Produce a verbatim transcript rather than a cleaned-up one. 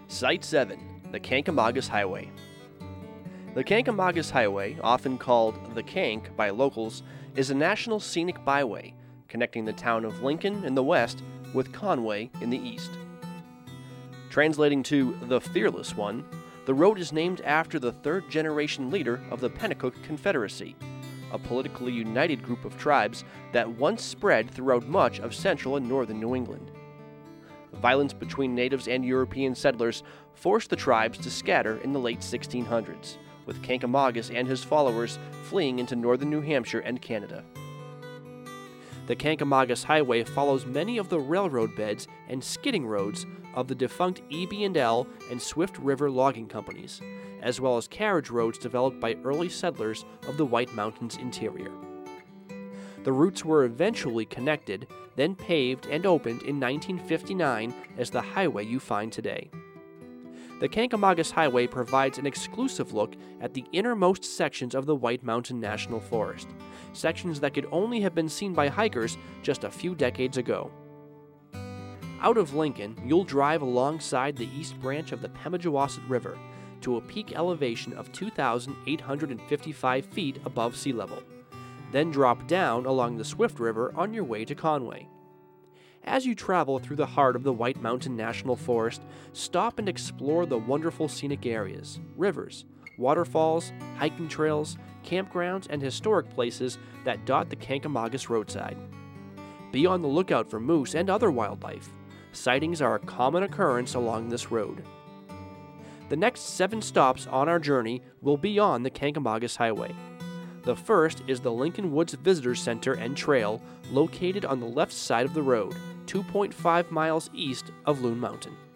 Site seven. The Kancamagus Highway. The Kancamagus Highway, often called the Kank by locals, is a national scenic byway connecting the town of Lincoln in the west with Conway in the east. Translating to the Fearless One, the road is named after the third-generation leader of the Pennacook Confederacy, a politically united group of tribes that once spread throughout much of central and northern New England. Violence between natives and European settlers forced the tribes to scatter in the late sixteen hundreds, with Kancamagus and his followers fleeing into northern New Hampshire and Canada. The Kancamagus Highway follows many of the railroad beds and skidding roads of the defunct E B and L and Swift River logging companies, as well as carriage roads developed by early settlers of the White Mountains interior. The routes were eventually connected, then paved and opened in nineteen fifty-nine as the highway you find today. The Kancamagus Highway provides an exclusive look at the innermost sections of the White Mountain National Forest, sections that could only have been seen by hikers just a few decades ago. Out of Lincoln, you'll drive alongside the east branch of the Pemigewasset River to a peak elevation of two thousand eight hundred fifty-five feet above sea level, then drop down along the Swift River on your way to Conway. As you travel through the heart of the White Mountain National Forest, stop and explore the wonderful scenic areas, rivers, waterfalls, hiking trails, campgrounds, and historic places that dot the Kancamagus roadside. Be on the lookout for moose and other wildlife. Sightings are a common occurrence along this road. The next seven stops on our journey will be on the Kancamagus Highway. The first is the Lincoln Woods Visitor Center and Trail, located on the left side of the road, two point five miles east of Loon Mountain.